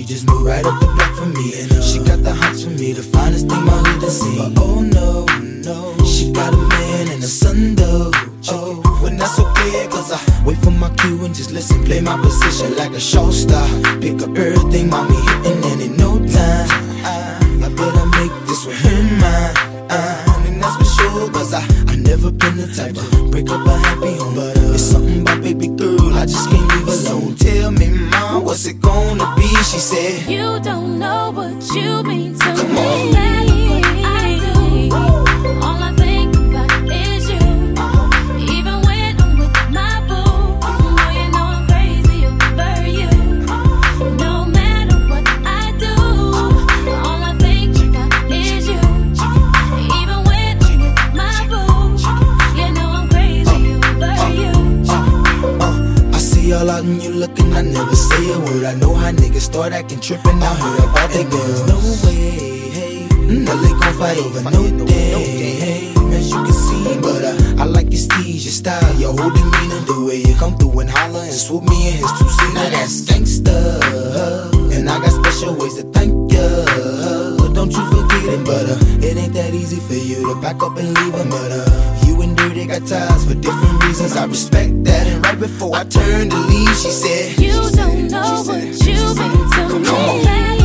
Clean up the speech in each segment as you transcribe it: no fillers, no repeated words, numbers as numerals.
she just moved right up the block for me. And she got the hots for me, the finest thing my hood has seen. But oh no, no, she got a man and a son though. Oh, when that's okay, cause I wait for my cue and just listen, play my position like a show star. Pick up everything, mommy hitting, and in no time I better make this with him mine. And that's for sure, cause I never been the type to break up a happy home. But it's something about baby girl, I just can't leave alone. Tell me, mom, what's it gonna be? She said, you don't know what you mean to come me. on. All I think about is you. Even when I'm with my boo, oh, you know I'm crazy over you. No matter what I do, all I think about is you. Even when I'm with my boo, you know I'm crazy over you. I see all out and you looking, I never say a word. I know how niggas start acting trippin'. I heard about that girl. No way, hey, no, they gon' fight over no day, hey, as you can see. But I like your steez, your style, your whole demeanor, the way you come through and holler and swoop me in his two-seater. Now that's gangsta, and I got special ways to thank ya. Don't you forget it, but it ain't that easy for you to back up and leave him. But you and Dirty got ties for different reasons. I respect that. And right before I turned to leave, she said, you don't know what you mean to me. Come on.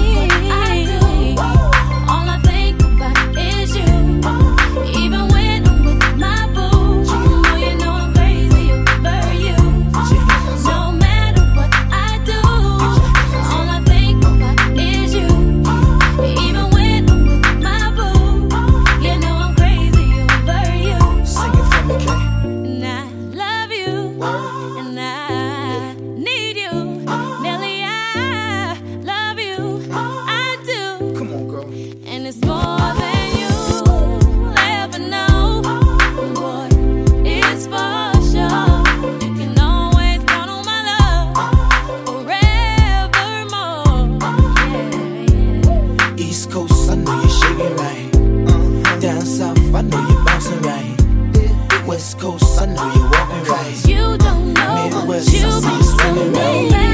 All I think about is you. Even when I'm with my boo, oh, you know I'm crazy over you. No matter what I do, all I think about is you. Even when I'm with my boo, you know I'm crazy over you. Sing it for me, Kay. And I love you, and I need you. Nelly, I love you, I do. Come on, girl. And it's more than you'll ever know. Boy, it's for sure. You can always count on my love forevermore. Yeah. East Coast, I know you're shaking right. Down South, I know you're bouncing right. West Coast, I know you're walking right. You don't know what Midwest, you I see you mean to swinging me. right.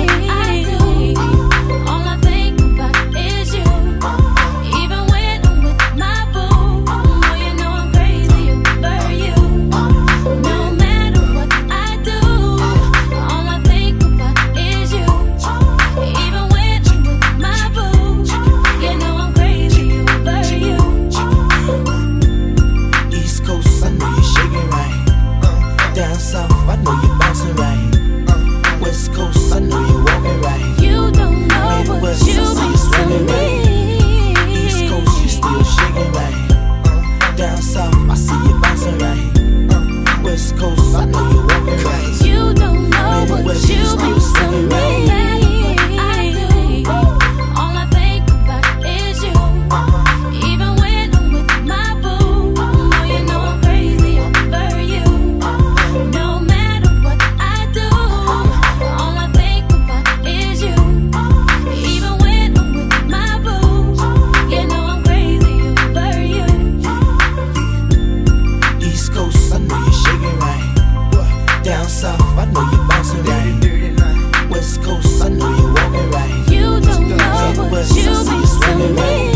All I think about is you. Even when I'm with my boo, oh, you know I'm crazy over you. No matter what I do, all I think about is you. Even when I'm with my boo, you know I'm crazy over you. East Coast, I know you're shaking right. Down South, I know you're bouncing right. West Coast, I know you're walking right. You don't know what Midwest, you I see you mean to swinging right. me. East Coast, you still shaking right. Down South, I see you bouncing right. West Coast, I know you're walking right. You don't know what Midwest, you still mean to swinging me. right. All I think about is you. Even when I'm with my boo, oh, you know I'm crazy over you. No matter what I do, all I think about is you. Even when I'm with my boo, you know I'm crazy over you. East Coast, I know you're shaking right. Down South, I know you're bouncing right. West Coast, I know you're walking right. You don't know what Midwest, you I see mean you to swinging right. me.